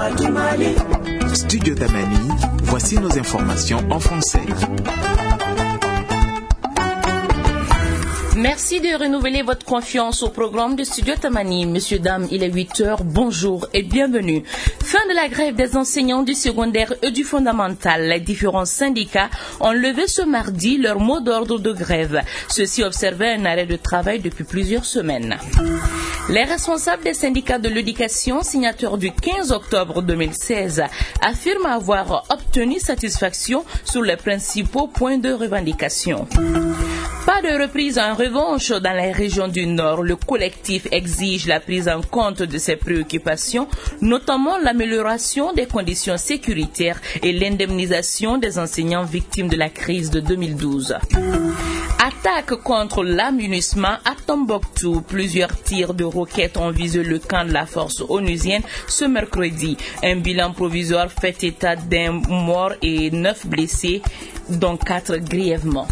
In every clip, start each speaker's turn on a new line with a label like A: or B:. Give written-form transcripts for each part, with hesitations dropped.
A: Studio Tamani, voici nos informations en français.
B: Merci de renouveler votre confiance au programme de Studio Tamani. Messieurs, dames, il est 8h, bonjour et bienvenue. Fin de la grève des enseignants du secondaire et du fondamental. Les différents syndicats ont levé ce mardi leur mot d'ordre de grève. Ceux-ci observaient un arrêt de travail depuis plusieurs semaines. Les responsables des syndicats de l'éducation, signataires du 15 octobre 2016, affirment avoir obtenu satisfaction sur les principaux points de revendication. Pas de reprise en revanche dans les régions du Nord. Le collectif exige la prise en compte de ses préoccupations, notamment l'amélioration des conditions sécuritaires et l'indemnisation des enseignants victimes de la crise de 2012. Attaque contre l'amunissement à Tombouctou. Plusieurs tirs de roquettes ont visé le camp de la force onusienne ce mercredi. Un bilan provisoire fait état d'un mort et 9 blessés, dont 4 grièvement.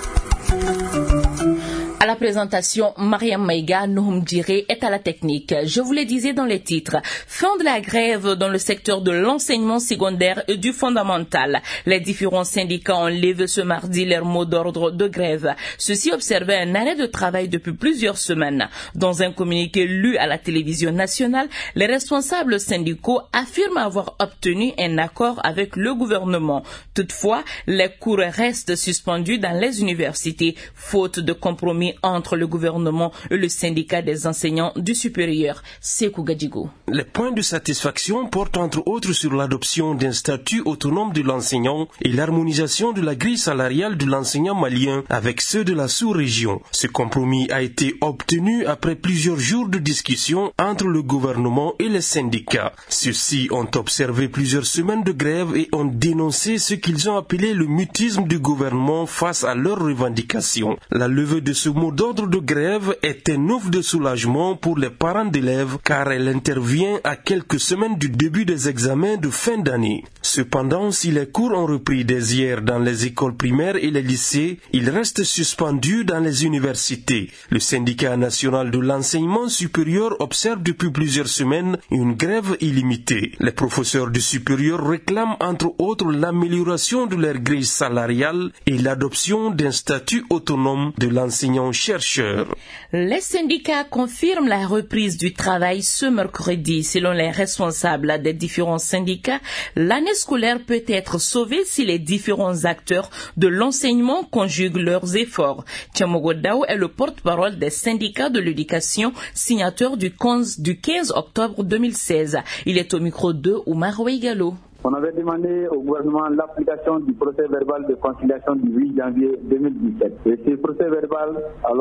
B: À la présentation, Mariam Maïga, Noum Djiré est à la technique. Je vous le disais dans les titres. Fin de la grève dans le secteur de l'enseignement secondaire et du fondamental. Les différents syndicats ont levé ce mardi leur mot d'ordre de grève. Ceux-ci observaient un arrêt de travail depuis plusieurs semaines. Dans un communiqué lu à la télévision nationale, les responsables syndicaux affirment avoir obtenu un accord avec le gouvernement. Toutefois, les cours restent suspendus dans les universités, faute de compromis entre le gouvernement et le syndicat des enseignants du supérieur. Sekou Gadjigo.
C: Les points de satisfaction portent entre autres sur l'adoption d'un statut autonome de l'enseignant et l'harmonisation de la grille salariale de l'enseignant malien avec ceux de la sous-région. Ce compromis a été obtenu après plusieurs jours de discussion entre le gouvernement et les syndicats. Ceux-ci ont observé plusieurs semaines de grève et ont dénoncé ce qu'ils ont appelé le mutisme du gouvernement face à leurs revendications. La levée de ce mot d'ordre de grève est un ouf de soulagement pour les parents d'élèves car elle intervient à quelques semaines du début des examens de fin d'année. Cependant, si les cours ont repris dès hier dans les écoles primaires et les lycées, ils restent suspendus dans les universités. Le syndicat national de l'enseignement supérieur observe depuis plusieurs semaines une grève illimitée. Les professeurs du supérieur réclament entre autres l'amélioration de leur grille salariale et l'adoption d'un statut autonome de l'enseignant-chercheur.
B: Les syndicats confirment la reprise du travail ce mercredi. Selon les responsables des différents syndicats, l'année scolaire peut être sauvée si les différents acteurs de l'enseignement conjuguent leurs efforts. Tiamogo Dao est le porte-parole des syndicats de l'éducation, signateur du 15 octobre 2016. Il est au micro de Oumar Oueigalo.
D: On avait demandé au gouvernement l'application du procès verbal de conciliation du 8 janvier 2017. Et ce procès verbal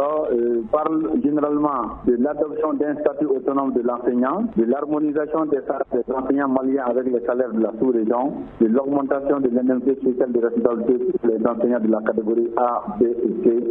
D: parle généralement de l'adoption d'un statut autonome de l'enseignant, de l'harmonisation des salaires des enseignants maliens avec les salaires de la sous-région, de l'augmentation de l'indemnité sociale de responsabilité pour les enseignants de la catégorie A, B et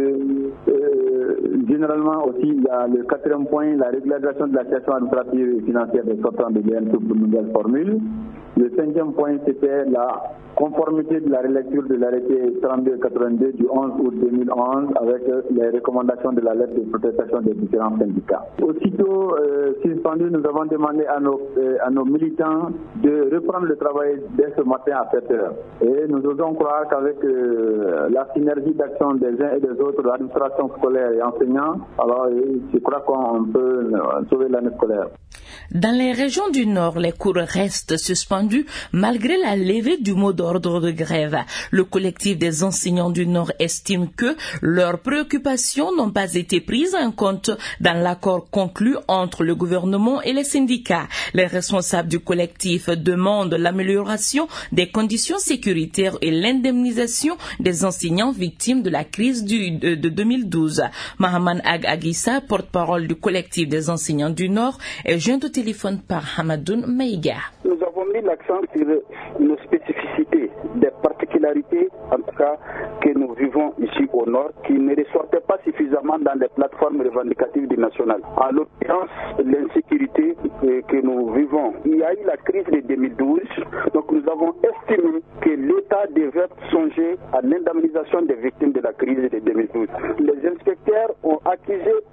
D: C. Généralement aussi, il y a le 4e point, la régularisation de la situation administrative et financière des sortants de l'ENSU pour une nouvelle formule. Le 5e point, c'était la conformité de la relecture de l'arrêté 3282 du 11 août 2011 avec les recommandations de la lettre de protestation des différents syndicats. Aussitôt suspendu, nous avons demandé à nos militants de reprendre le travail dès ce matin à 7 heures. Et nous osons croire qu'avec la synergie d'action des uns et des autres, l'administration scolaire et enseignants, alors je crois qu'on peut sauver l'année scolaire.
B: Dans les régions du Nord, les cours restent suspendus malgré la levée du mot d'ordre de grève. Le collectif des enseignants du Nord estime que leurs préoccupations n'ont pas été prises en compte dans l'accord conclu entre le gouvernement et les syndicats. Les responsables du collectif demandent l'amélioration des conditions sécuritaires et l'indemnisation des enseignants victimes de la crise de 2012. Mahaman Ag Agissa, porte-parole du collectif des enseignants du Nord, est joint au téléphone par Hamadoun Maïga.
E: Nous avons mis l'accent sur nos spécificités, des particularités en tout cas que nous vivons ici au Nord, qui ne ressortaient pas suffisamment dans les plateformes revendicatives du national. En l'occurrence, l'insécurité que nous vivons. Il y a eu la crise de 2012, donc nous avons estimé que l'État devait songer à l'indemnisation des victimes de la crise de 2012. Les inspecteurs ont accusé énormément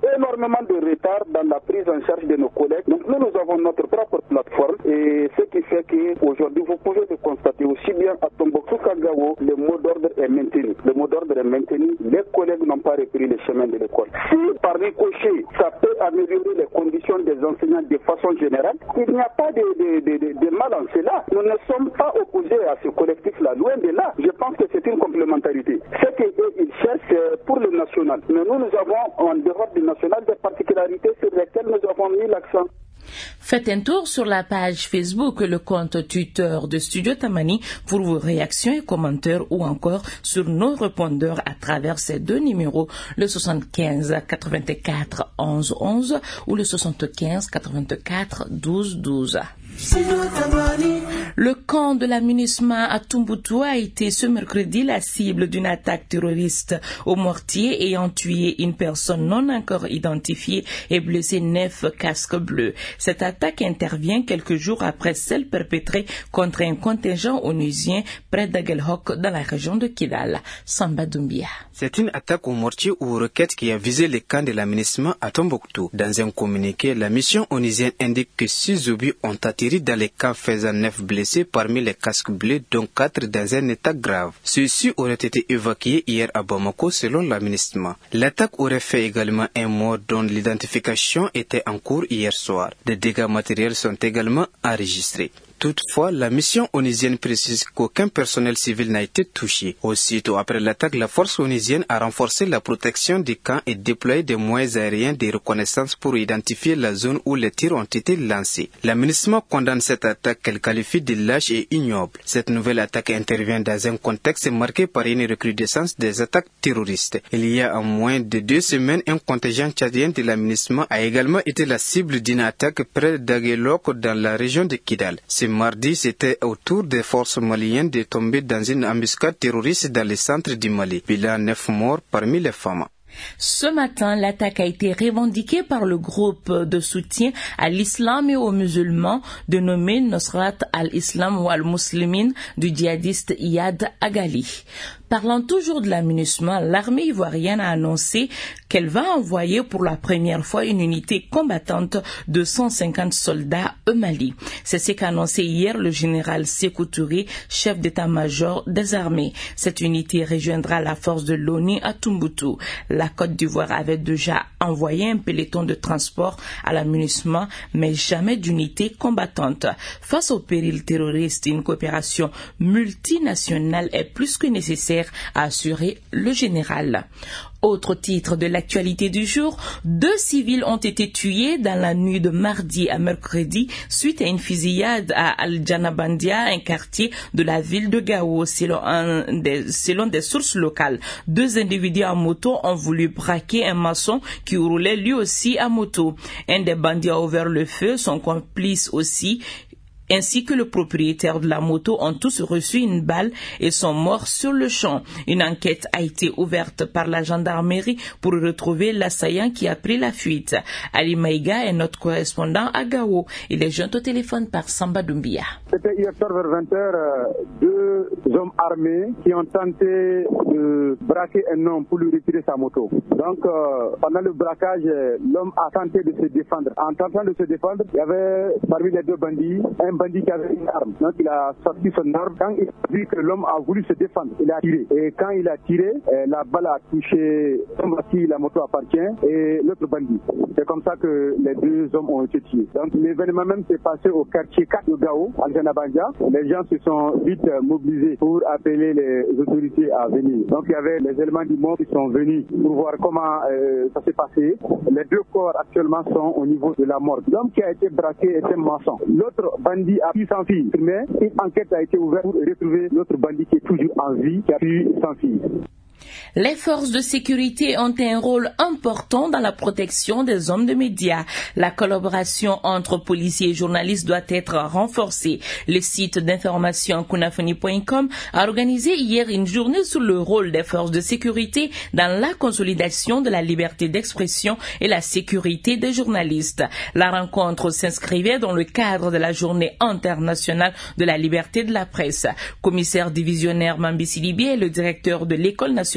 E: énormément de retard dans la prise en charge de nos collègues. Donc nous avons notre propre plateforme et ce qui fait qu'aujourd'hui vous pouvez le constater aussi bien à Tombouctou qu'à Gao, le mot d'ordre est maintenu. Le mot d'ordre est maintenu, les collègues n'ont pas repris le chemin de l'école. Si par ricochet, ça peut améliorer les conditions des enseignants de façon générale, il n'y a pas de mal en cela. Nous ne sommes pas opposés à ce collectif-là, loin de là. Je pense que c'est une complémentarité. Ce qu'ils cherchent, c'est pour le national. Mais nous avons, en dehors du national, des particularités sur lesquelles nous avons mis l'accent.
B: Faites un tour sur la page Facebook, le compte Twitter de Studio Tamani pour vos réactions et commentaires ou encore sur nos répondeurs à travers ces deux numéros, le 75 84 11 11 ou le 75 84 12 12. Le camp de la MINUSMA à Tombouctou a été ce mercredi la cible d'une attaque terroriste au mortier ayant tué une personne non encore identifiée et blessé 9 casques bleus. Cette attaque intervient quelques jours après celle perpétrée contre un contingent onusien près d'Aguelhok dans la région de Kidal. Samba Doumbia.
F: C'est une attaque au mortier ou aux roquettes qui a visé les camps de la MINUSMA à Tombouctou. Dans un communiqué, la mission onusienne indique que 6 obus ont atterri dans les camps faisant 9 blessés parmi les casques bleus, dont 4 dans un état grave. Ceux-ci auraient été évacués hier à Bamako selon la MINUSMA. L'attaque aurait fait également un mort dont l'identification était en cours hier soir. Des dégâts matériels sont également enregistrés. Toutefois, la mission onusienne précise qu'aucun personnel civil n'a été touché. Aussitôt après l'attaque, la force onusienne a renforcé la protection des camps et déployé des moyens aériens de reconnaissance pour identifier la zone où les tirs ont été lancés. La MINUSMA condamne cette attaque qu'elle qualifie de lâche et ignoble. Cette nouvelle attaque intervient dans un contexte marqué par une recrudescence des attaques terroristes. Il y a en moins de 2 semaines, un contingent tchadien de la MINUSMA a également été la cible d'une attaque près d'Aguelhok dans la région de Kidal. Mardi, c'était au tour des forces maliennes de tomber dans une embuscade terroriste dans le centre du Mali. Bilan 9 morts parmi les femmes.
B: Ce matin, l'attaque a été revendiquée par le groupe de soutien à l'islam et aux musulmans dénommé Nusrat al-Islam ou al-Muslimin du djihadiste Iyad Agali. Parlant toujours de la MINUSMA, l'armée ivoirienne a annoncé qu'elle va envoyer pour la première fois une unité combattante de 150 soldats au Mali. C'est ce qu'a annoncé hier le général Sékou Touré, chef d'état-major des armées. Cette unité rejoindra la force de l'ONU à Tombouctou. La Côte d'Ivoire avait déjà envoyé un peloton de transport à la MINUSMA, mais jamais d'unité combattante. Face au péril terroriste, une coopération multinationale est plus que nécessaire, a assuré le général. Autre titre de l'actualité du jour, 2 civils ont été tués dans la nuit de mardi à mercredi suite à une fusillade à Al-Janabandia, un quartier de la ville de Gao, selon des sources locales. 2 individus à moto ont voulu braquer un maçon qui roulait lui aussi à moto. Un des bandits a ouvert le feu, son complice aussi, ainsi que le propriétaire de la moto ont tous reçu une balle et sont morts sur le champ. Une enquête a été ouverte par la gendarmerie pour retrouver l'assaillant qui a pris la fuite. Ali Maïga est notre correspondant à Gao. Il est joint au téléphone par Samba Doumbia.
D: C'était hier soir vers 20h, 2 hommes armés qui ont tenté de braquer un homme pour lui retirer sa moto. Donc, pendant le braquage, l'homme a tenté de se défendre. En tentant de se défendre, il y avait parmi les 2 bandits un bandit qui avait une arme. Donc il a sorti son arme. Quand il a vu que l'homme a voulu se défendre, il a tiré. Et quand il a tiré, la balle a touché l'homme à qui la moto appartient et l'autre bandit. C'est comme ça que les 2 hommes ont été tués. Donc l'événement même s'est passé au quartier 4 de Gao, à Janabandia. Les gens se sont vite mobilisés pour appeler les autorités à venir. Donc il y avait les éléments du monde qui sont venus pour voir comment ça s'est passé. Les 2 corps actuellement sont au niveau de la morgue. L'homme qui a été braqué est un maçon. L'autre bandit a pu s'enfuir, mais une enquête a été ouverte pour retrouver l'autre bandit qui est toujours en vie, qui a pu s'enfuir.
B: Les forces de sécurité ont un rôle important dans la protection des hommes de médias. La collaboration entre policiers et journalistes doit être renforcée. Le site d'information kunafoni.com a organisé hier une journée sur le rôle des forces de sécurité dans la consolidation de la liberté d'expression et la sécurité des journalistes. La rencontre s'inscrivait dans le cadre de la journée internationale de la liberté de la presse. Commissaire divisionnaire Mambi Sidibé et le directeur de l'École nationale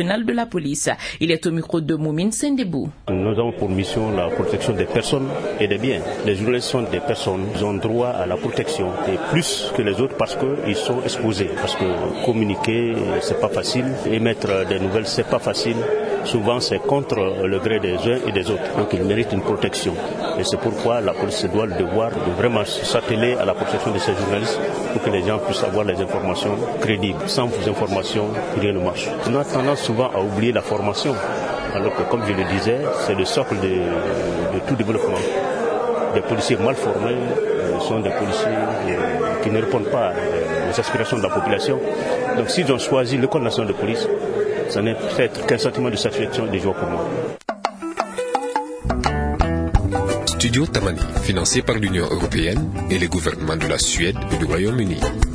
B: national de la police. Il est au micro de Moumine Sendebou.
G: Nous avons pour mission la protection des personnes et des biens. Les journalistes sont des personnes, ils ont droit à la protection et plus que les autres parce qu'ils sont exposés. Parce que communiquer, c'est pas facile, émettre des nouvelles, c'est pas facile. Souvent, c'est contre le gré des uns et des autres. Donc, ils méritent une protection. Et c'est pourquoi la police doit le devoir de vraiment s'atteler à la protection de ces journalistes pour que les gens puissent avoir les informations crédibles. Sans vos informations, rien ne marche. On a tendance souvent à oublier la formation. Alors que, comme je le disais, c'est le socle de tout développement. Des policiers mal formés sont des policiers qui ne répondent pas aux aspirations de la population. Donc, s'ils ont choisi l'École nationale de police, ça n'est peut-être qu'un sentiment de satisfaction et de joie pour moi.
H: Studio Tamani, financé par l'Union européenne et les gouvernements de la Suède et du Royaume-Uni.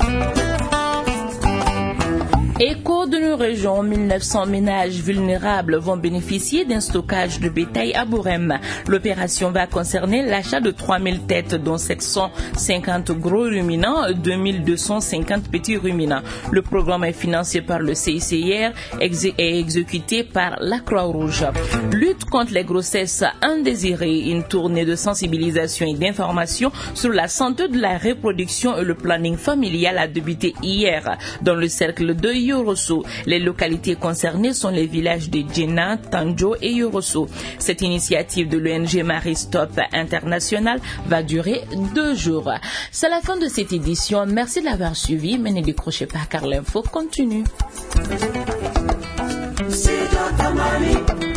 B: Écho de nos régions, 1900 ménages vulnérables vont bénéficier d'un stockage de bétail à Bourem. L'opération va concerner l'achat de 3000 têtes, dont 750 gros ruminants, 2250 petits ruminants. Le programme est financé par le CICR et exécuté par la Croix-Rouge. Lutte contre les grossesses indésirées, une tournée de sensibilisation et d'information sur la santé de la reproduction et le planning familial a débuté hier dans le cercle de Yorosso. Les localités concernées sont les villages de Djena, Tanjo et Yorosso. Cette initiative de l'ONG Marie Stop International va durer 2 jours. C'est la fin de cette édition. Merci de l'avoir suivi, mais ne décrochez pas car l'info continue.